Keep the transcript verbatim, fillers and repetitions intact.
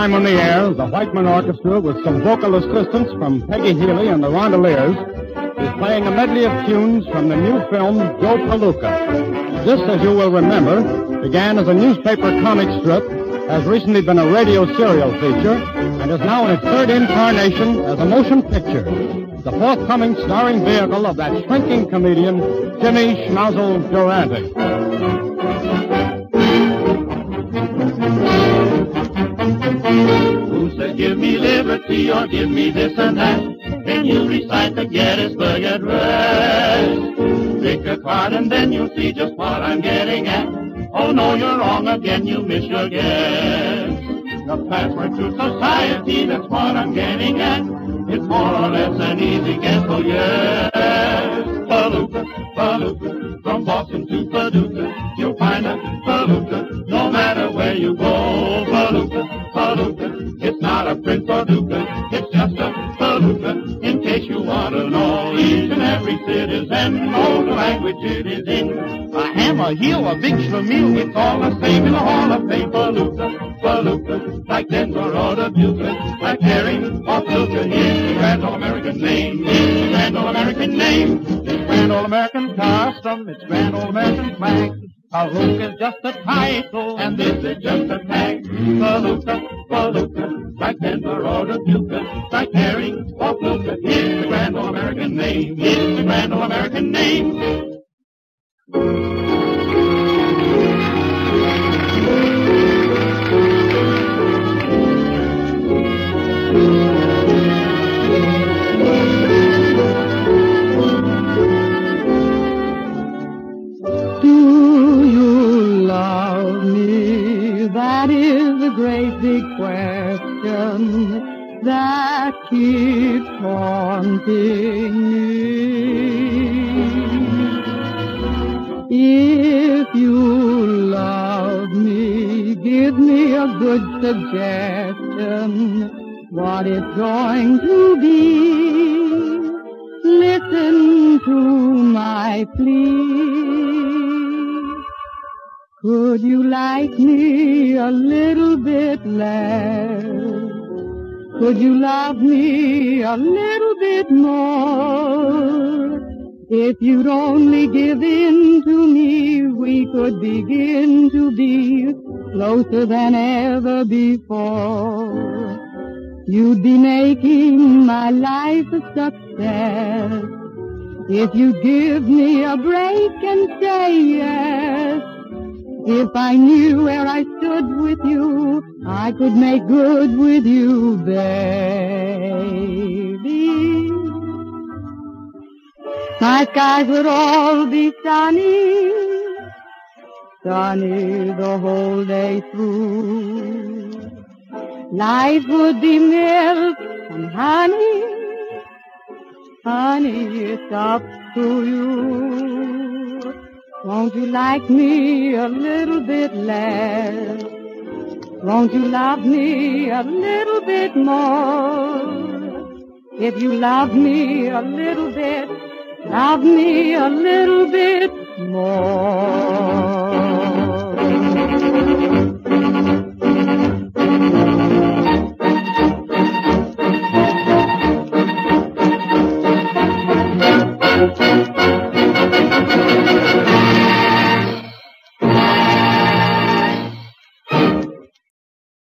time on the air, the Whiteman Orchestra, with some vocal assistance from Peggy Healy and the Rondeliers, is playing a medley of tunes from the new film Joe Palooka. This, as you will remember, began as a newspaper comic strip, has recently been a radio serial feature, and is now in its third incarnation as a motion picture, the forthcoming starring vehicle of that shrinking comedian, Jimmy Schnozzle Durante. Who said give me liberty or give me this and that? Then you recite the Gettysburg Address. Pick a card and then you'll see just what I'm getting at. Oh no, you're wrong again, you miss your guess. The password to society, that's what I'm getting at. It's more or less an easy guess, oh yes. Palooka, Palooka, from Boston to Paducah, you'll find a Palooka, no matter where you go. Palooka, Palooka, it's not a prince or duca, it's just a Palooka, in case you want to know. Each and every citizen knows the language it is in. A ham, a heel, a big schlemiel, it's all the same in the Hall of Fame. Palooka, Palooka, like Denver or Dubuque, like Herring or Fluka, it's the Grand All-American name, it's the Grand All-American name, it's Grand All-American custom, it's Grand All-American flag. Palooka is just a title, and this is just a tag. Palooka, Palooka, like Denver or Dubuque, like Herring or Fluka, it's the Grand All-American name, it's the Grand All-American name. That is the great big question that keeps haunting me. If you love me, give me a good suggestion what it's going to be. Listen to my plea. Could you like me a little bit less? Could you love me a little bit more? If you'd only give in to me, we could begin to be closer than ever before. You'd be making my life a success. If you'd give me a break and say yes. If I knew where I stood with you, I could make good with you, baby. My skies would all be sunny, sunny the whole day through. Life would be milk and honey, honey, it's up to you. Won't you like me a little bit less? Won't you love me a little bit more? If you love me a little bit, love me a little bit more.